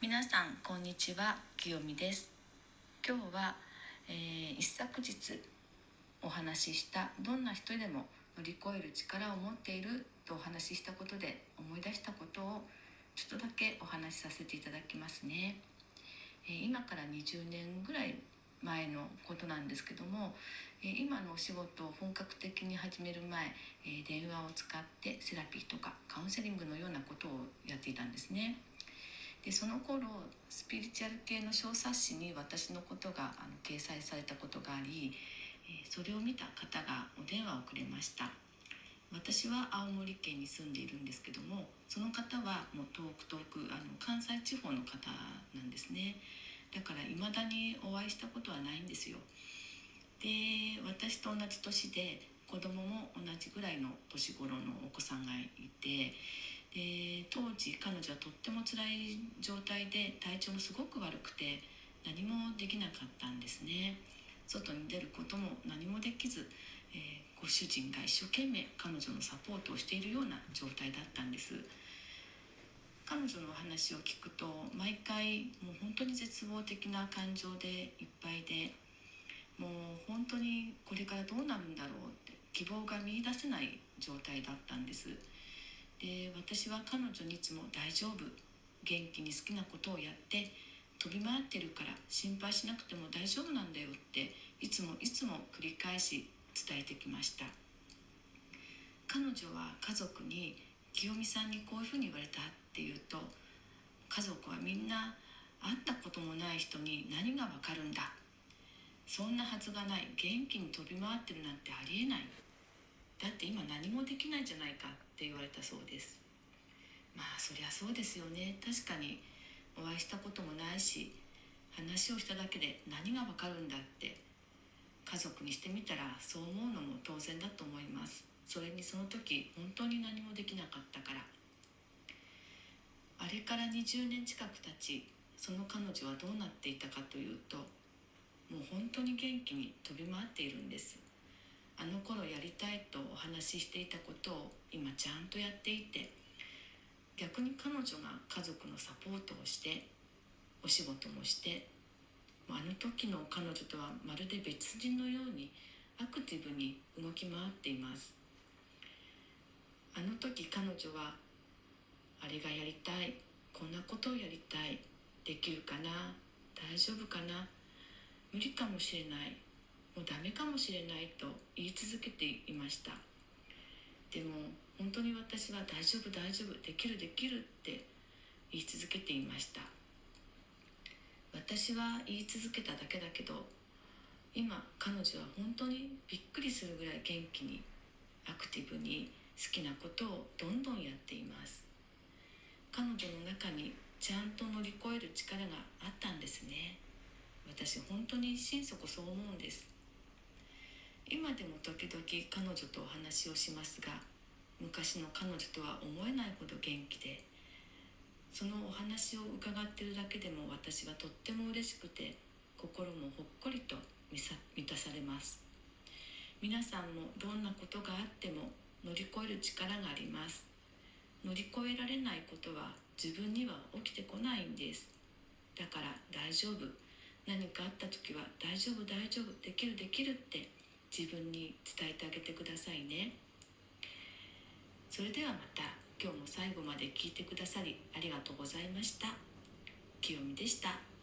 皆さんこんにちは、清美です。今日は、一昨日お話ししたどんな人でも乗り越える力を持っているとお話ししたことで思い出したことをちょっとだけお話しさせていただきますね。今から20年ぐらい前のことなんですけども、今のお仕事を本格的に始める前、電話を使ってセラピーとかカウンセリングのようなことをやっていたんですね。でその頃スピリチュアル系の小冊子に私のことが掲載されたことがあり、それを見た方がお電話をくれました。私は青森県に住んでいるんですけども、その方はもう遠く関西地方の方なんですね。だから未だにお会いしたことはないんですよ。で、私と同じ年で子供も同じぐらいの年頃のお子さんがいて、で当時彼女はとっても辛い状態で体調もすごく悪くて何もできなかったんですね。外に出ることも何もできず、ご主人が一生懸命彼女のサポートをしているような状態だったんです。彼女の話を聞くと毎回もう本当に絶望的な感情でいっぱいで、もう本当にこれからどうなるんだろうって希望が見出せない状態だったんです。で、私は彼女にいつも大丈夫、元気に好きなことをやって飛び回ってるから心配しなくても大丈夫なんだよっていつも繰り返し伝えてきました。彼女は家族に清美さんにこういうふうに言われたって言うと、家族はみんな会ったこともない人に何がわかるんだ、そんなはずがない、元気に飛び回ってるなんてありえない、だって今何もできないじゃないかって言われたそうです。まあそりゃそうですよね。確かにお会いしたこともないし話をしただけで何がわかるんだって、家族にしてみたらそう思うのも当然だと思います。それにその時本当に何もできなかったから。あれから20年近く経ち、その彼女はどうなっていたかというと、もう本当に元気に飛び回っているんです。あの頃やりたいとお話ししていたことを今ちゃんとやっていて、逆に彼女が家族のサポートをしてお仕事もして、あの時の彼女とはまるで別人のようにアクティブに動き回っています。あの時彼女はあれがやりたい、こんなことをやりたい、できるかな、大丈夫かな、無理かもしれない、もうダメかもしれないと言い続けていました。でも本当に私は大丈夫、できるって言い続けていました。私は言い続けただけだけど、今彼女は本当にびっくりするぐらい元気にアクティブに好きなことをどんどんやっています。彼女の中にちゃんと乗り越える力があったんですね。私本当に心底そう思うんです。今でも時々彼女とお話をしますが、昔の彼女とは思えないほど元気で、そのお話を伺っているだけでも私はとっても嬉しくて、心もほっこりと満たされます。皆さんもどんなことがあっても乗り越える力があります。乗り越えられないことは自分には起きてこないんです。だから大丈夫、何かあった時は大丈夫、できるって自分に伝えてあげてくださいね。それではまた。今日も最後まで聞いてくださりありがとうございました。清美でした。